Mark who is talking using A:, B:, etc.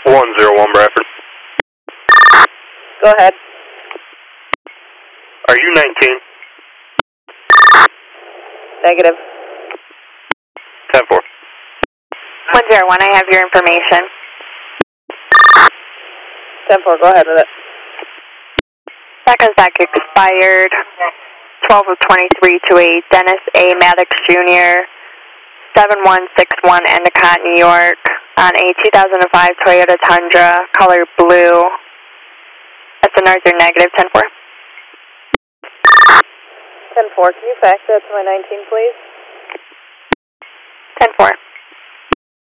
A: 101 Bradford.
B: Go ahead.
A: Are you 19?
B: Negative.
A: 10-4.
C: 101, I have your information.
B: 10-4, go ahead with it.
C: Second back expired 12 of 23 to a Dennis A. Maddox Jr., 7161 Endicott, New York, on a 2005 Toyota Tundra, color blue. SNRs are negative, 10-4.
B: 10-4, can you fax that to my 19, please?
C: 10-4.